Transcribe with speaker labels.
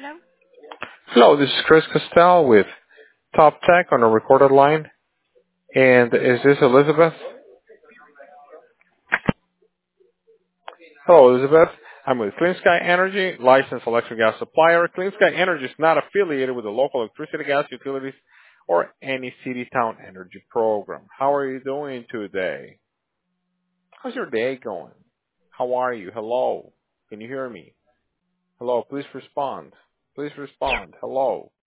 Speaker 1: Hello?
Speaker 2: Hello, this is Chris Costell with Top Tech on a recorded line. And is this Elizabeth? Hello, Elizabeth. I'm with Clean Sky Energy, licensed electric gas supplier. Clean Sky Energy is not affiliated with the local electricity, gas utilities, or any city-town energy program. How are you doing today? How's your day going? How are you? Hello. Can you hear me? Hello, please respond. Please respond. Hello.